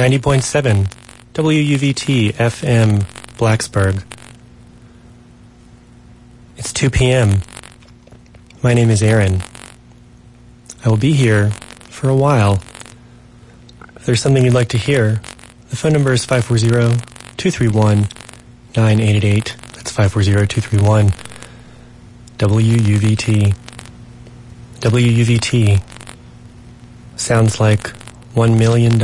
90.7 WUVT FM Blacksburg. It's 2 p.m. My name is Aaron. I will be here for a while. If there's something you'd like to hear, the phone number is 540-231-9888. That's 540-231-WUVT. WUVT sounds like $1 million.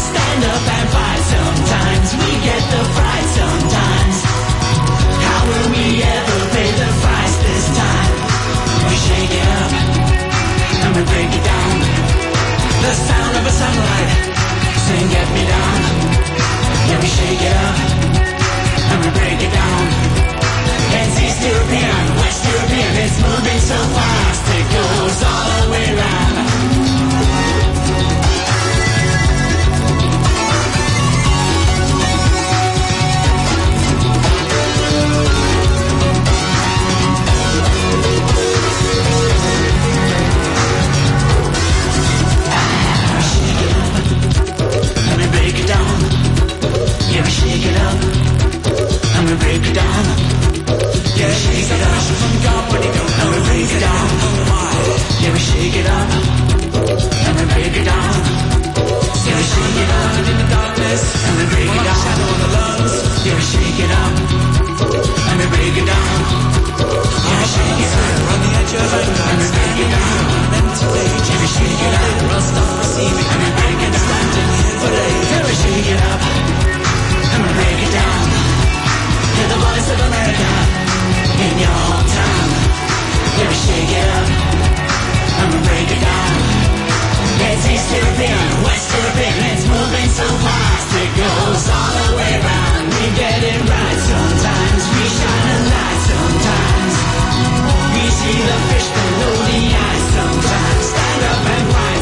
Stand up and fight sometimes. We get the fright sometimes. How will shake it up. Rust off receiving, and we break it standing for days. Till we shake it up, and we break it down. Hear the voice of America in your hometown. Yeah, we shake it up, and we break it down. It's East European, West European, it's moving so fast. It goes all the way round. We get it right sometimes, we shine a light sometimes. We see the fish below the ice sometimes. Stand up and rise.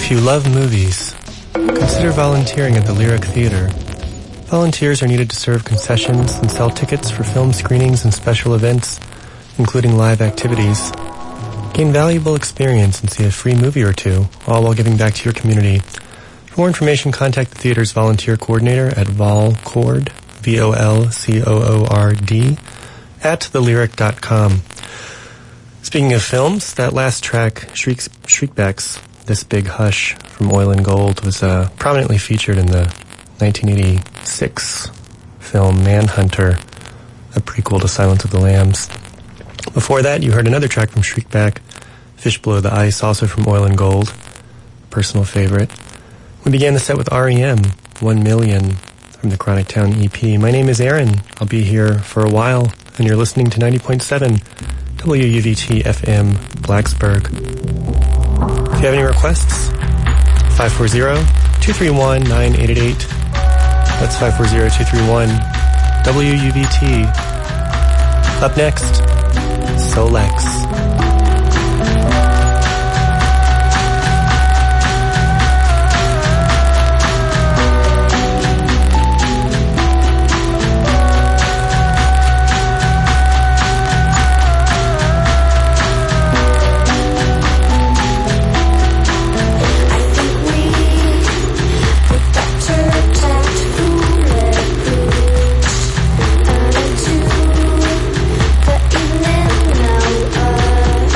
If you love movies, consider volunteering at the Lyric Theater. Volunteers are needed to serve concessions and sell tickets for film screenings and special events, including live activities. Gain valuable experience and see a free movie or two, all while giving back to your community. For more information, contact the theater's volunteer coordinator at volcord, VOLCOORD, at thelyric.com. Speaking of films, that last track, Shriekback's This Big Hush from Oil and Gold, was prominently featured in the 1986 film Manhunter, a prequel to Silence of the Lambs. Before that, you heard another track from Shriekback, Fish Below the Ice, also from Oil and Gold, personal favorite. We began the set with R.E.M., 1 Million, from the Chronic Town EP. My name is Aaron. I'll be here for a while, and you're listening to 90.7 WUVT FM Blacksburg. If you have any requests, 540-231-9888. That's 540-231 WUVT. Up next, Solex. But even now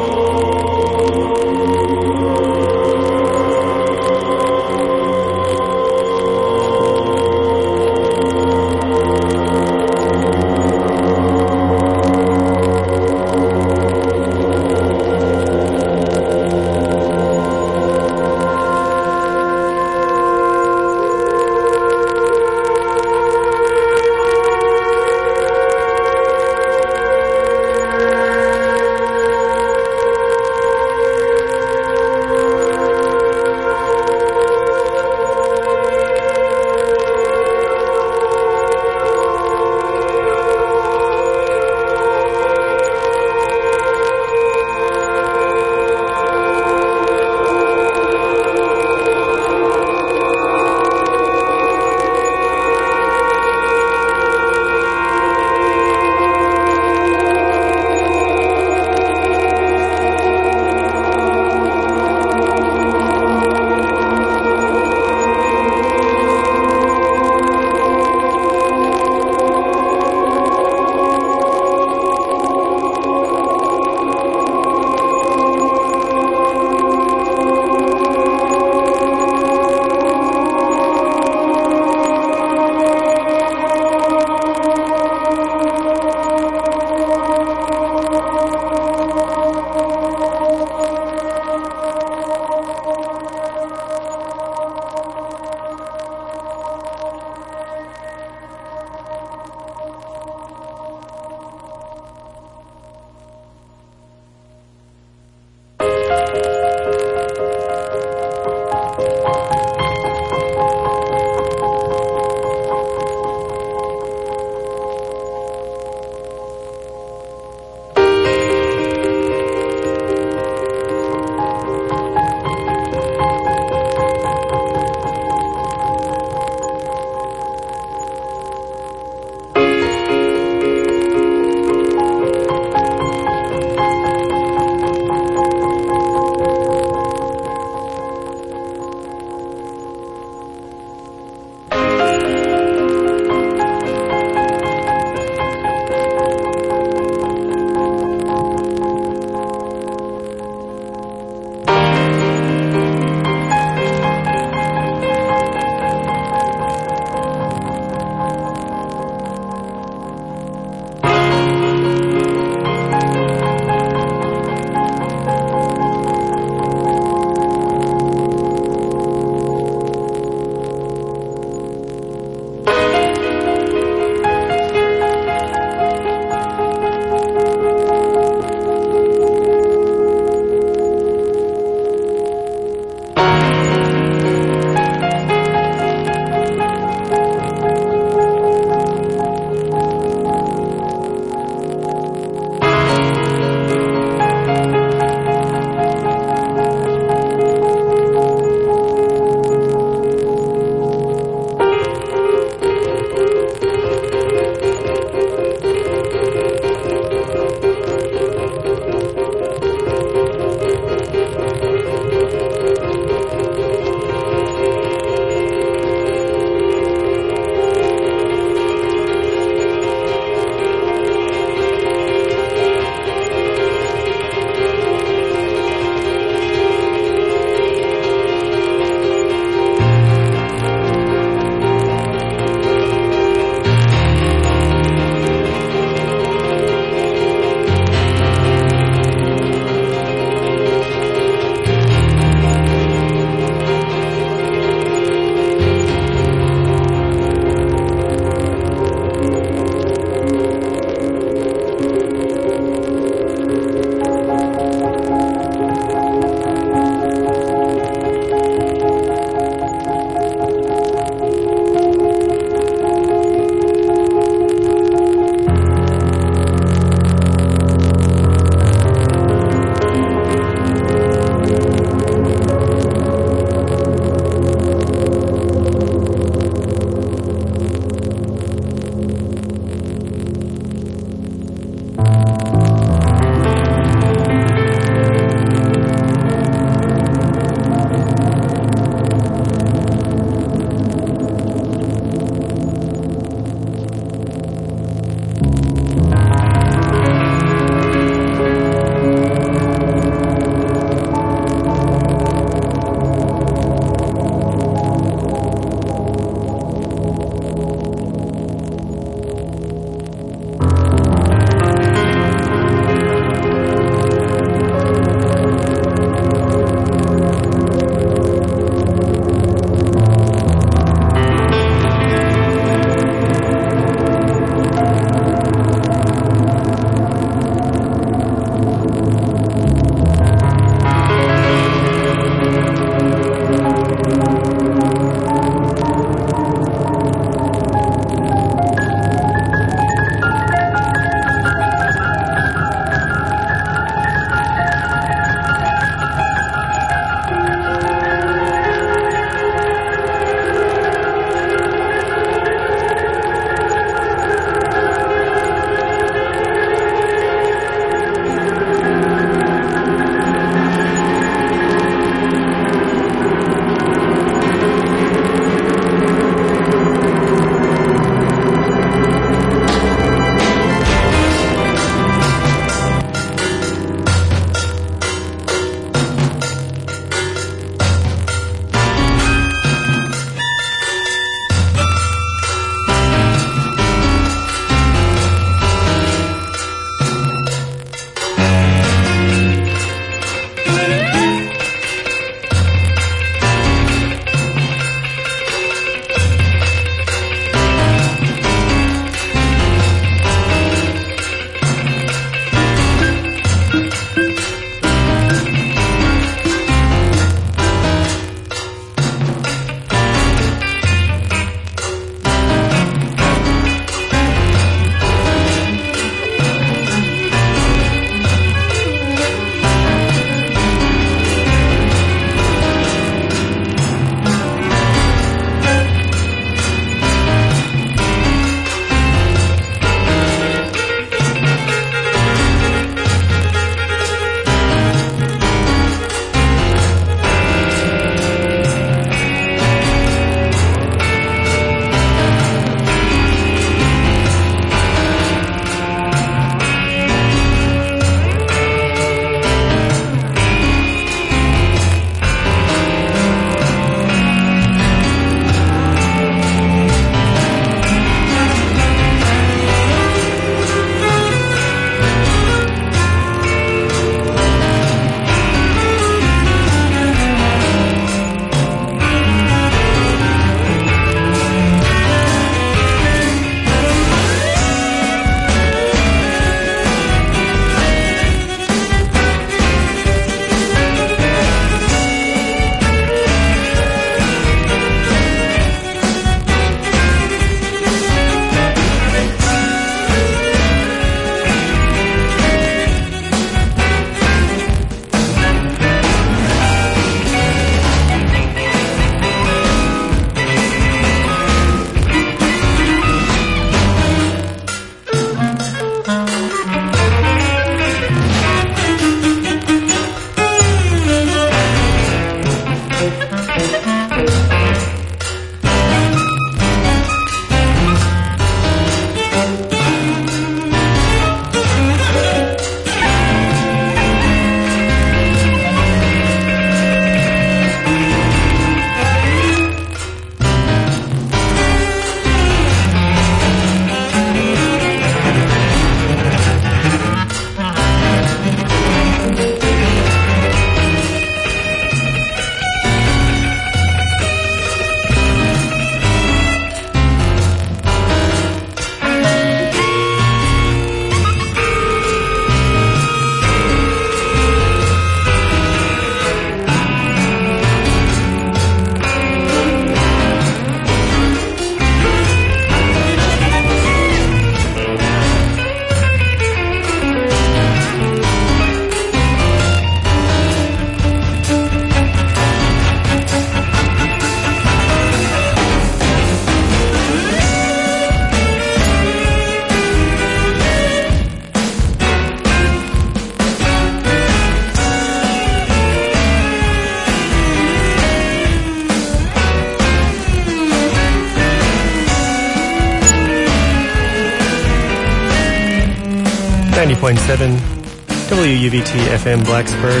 90.7 WUVT FM Blacksburg.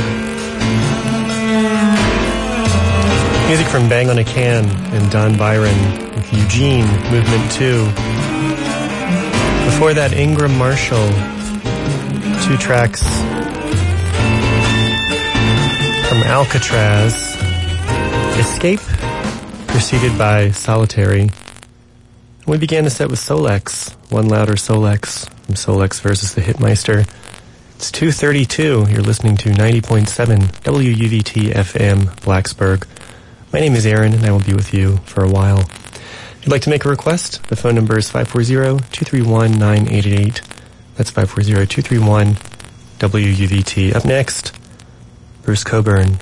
Music from Bang on a Can and Don Byron with Eugene, Movement 2. Before that, Ingram Marshall, 2 tracks from Alcatraz. Escape, preceded by Solitary. And we began the set with Solex, One Louder Solex, from Solex versus the Hitmeister. It's 2:32. You're listening to 90.7 WUVT FM Blacksburg. My name is Aaron, and I will be with you for a while. If you'd like to make a request, the phone number is 540-231-9888. That's 540-231-WUVT. Up next, Bruce Cockburn.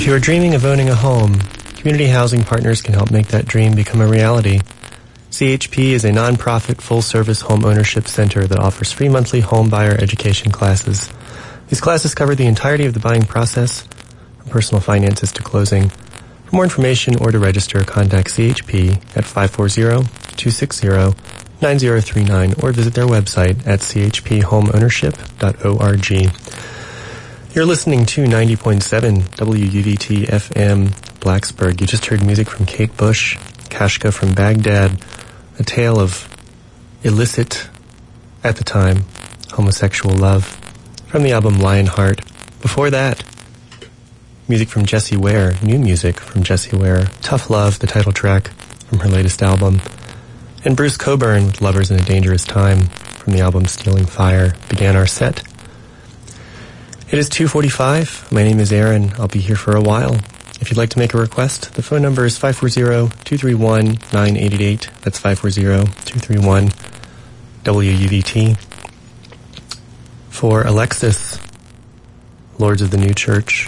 If you are dreaming of owning a home, Community Housing Partners can help make that dream become a reality. CHP is a nonprofit full-service home ownership center that offers free monthly home buyer education classes. These classes cover the entirety of the buying process, from personal finances to closing. For more information or to register, contact CHP at 540-260-9039 or visit their website at chphomeownership.org. You're listening to 90.7 WUVT FM Blacksburg. You just heard music from Kate Bush, Kashka from Baghdad, a tale of illicit, at the time, homosexual love, from the album Lionheart. Before that, music from Jessie Ware, new music from Jessie Ware, Tough Love, the title track from her latest album, and Bruce Cockburn with Lovers in a Dangerous Time from the album Stealing Fire began our set. It is 2:45. My name is Aaron. I'll be here for a while. If you'd like to make a request, the phone number is 540-231-9888. That's 540-231-WUVT. For Alexis, Lords of the New Church.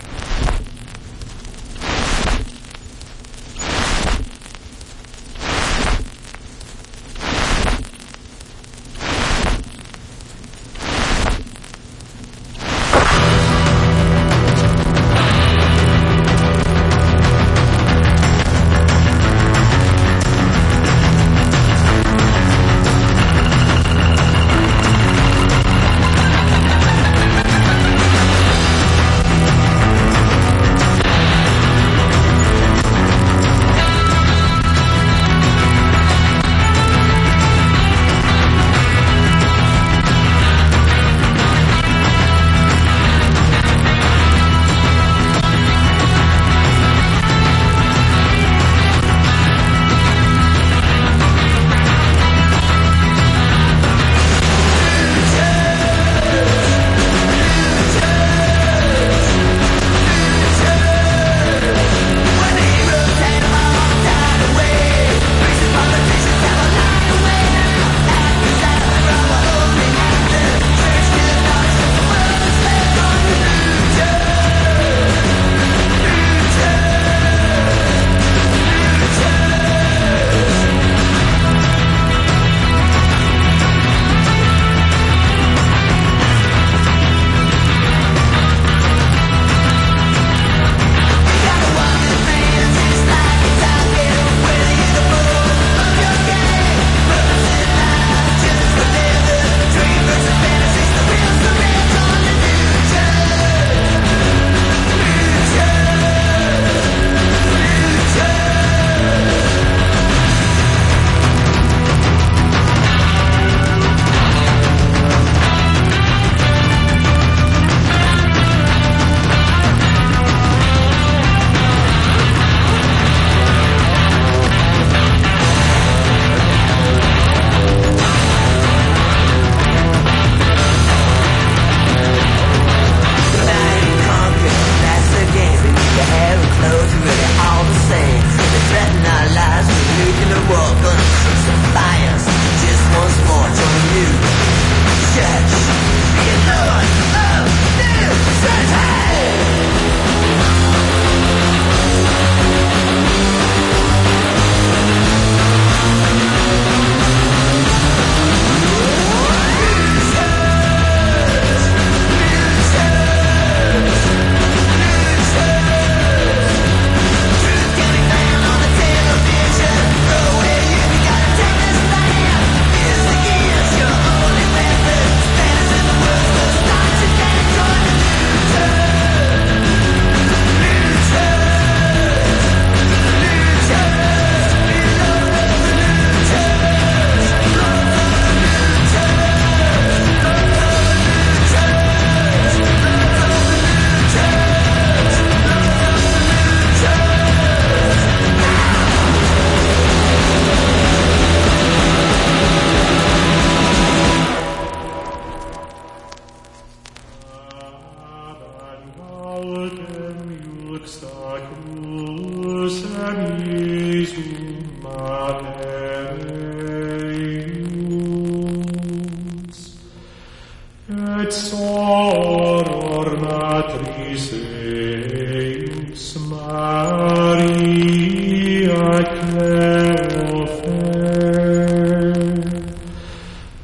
Et soror matrice eius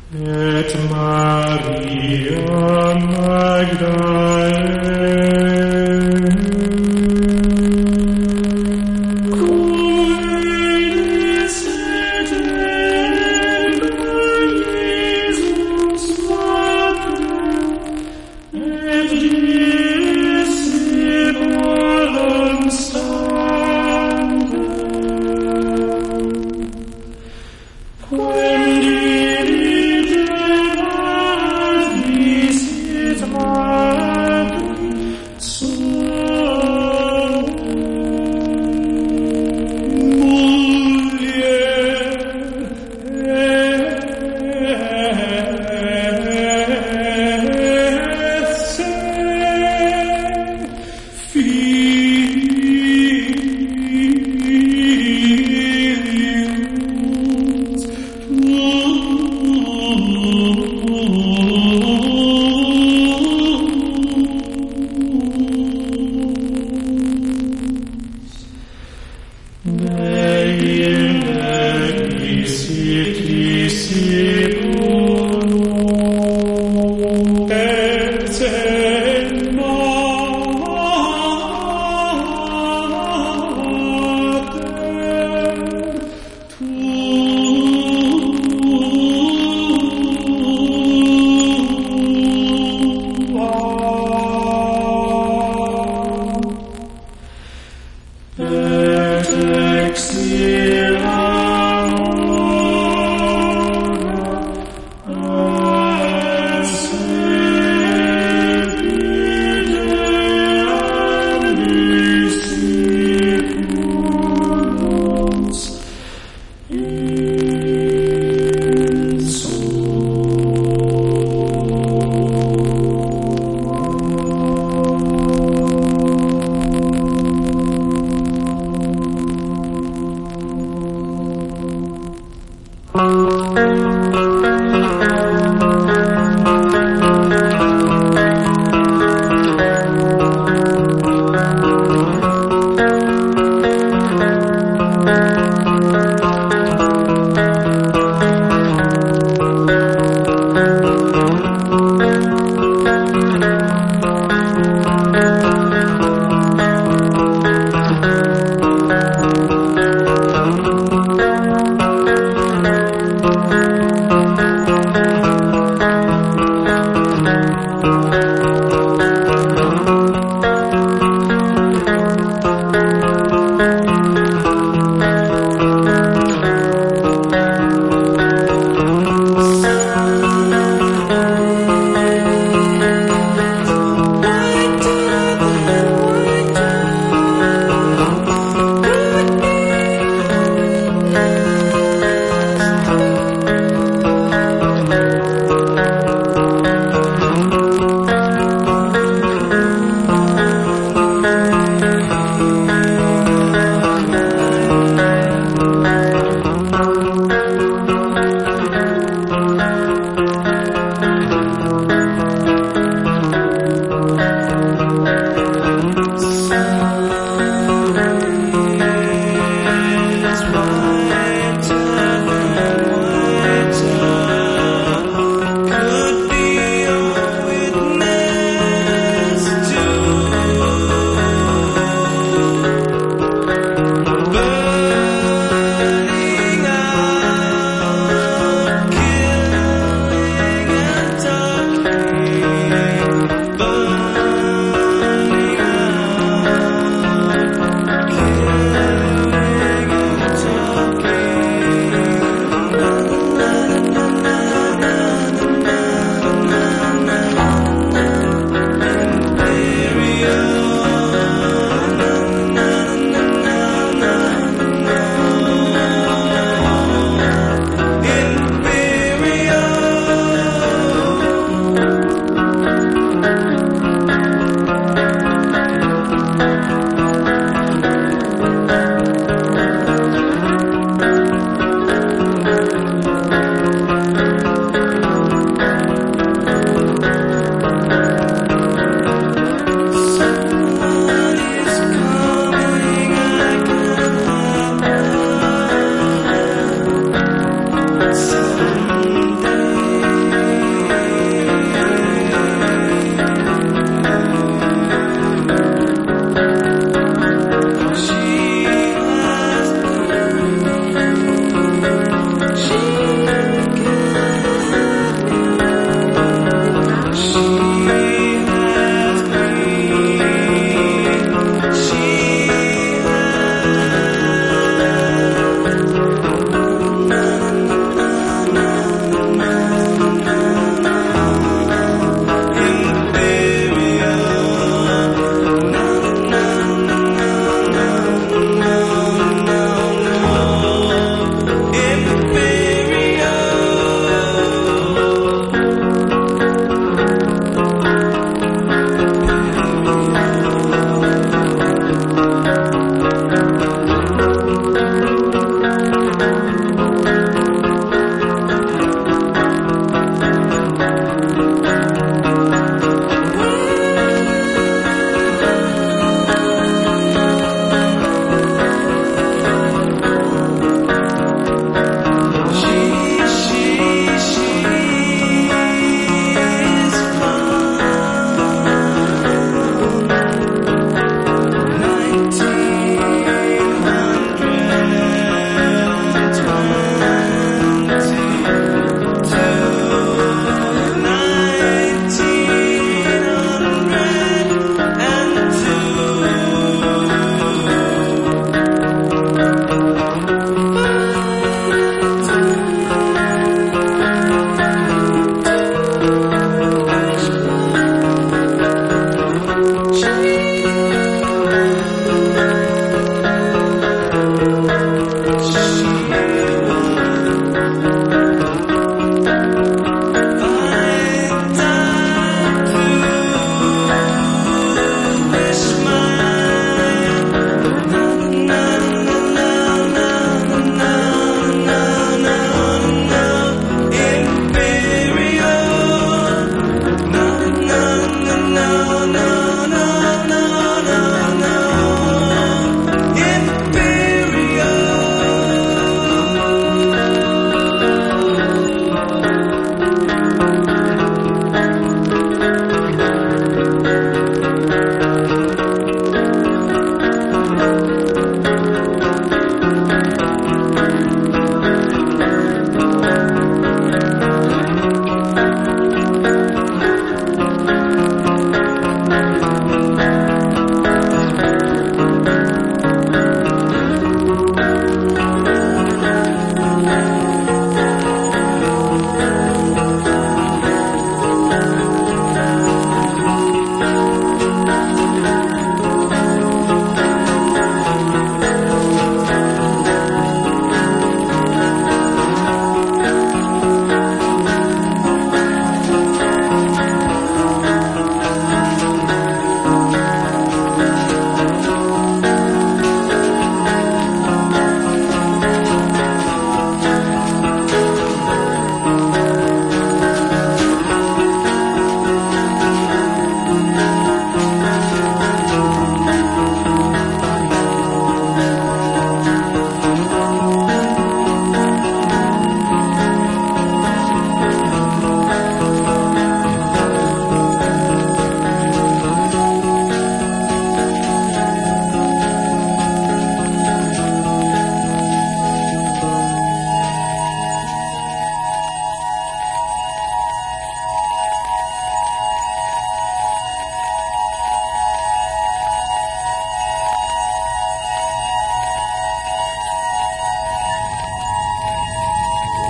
et Maria Magdalene, cum vedit Jesus factum, et disciplum standem, quem diligent visit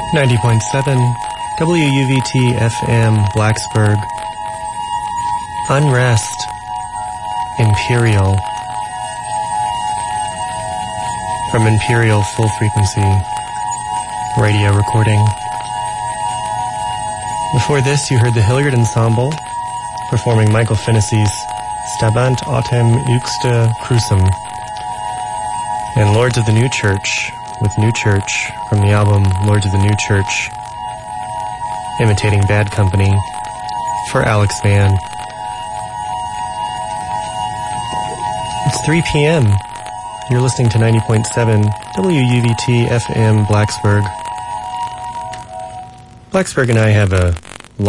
90.7 WUVT FM Blacksburg. Unrest. Imperial. From Imperial Full Frequency radio recording. Before this, you heard the Hilliard Ensemble performing Michael Finnessey's Stabant Autem Uxta Crucem, and Lords of the New Church with New Church from the album Lords of the New Church, imitating Bad Company for Alex Mann. It's 3 p.m. You're listening to 90.7 WUVT FM Blacksburg. Blacksburg and I have a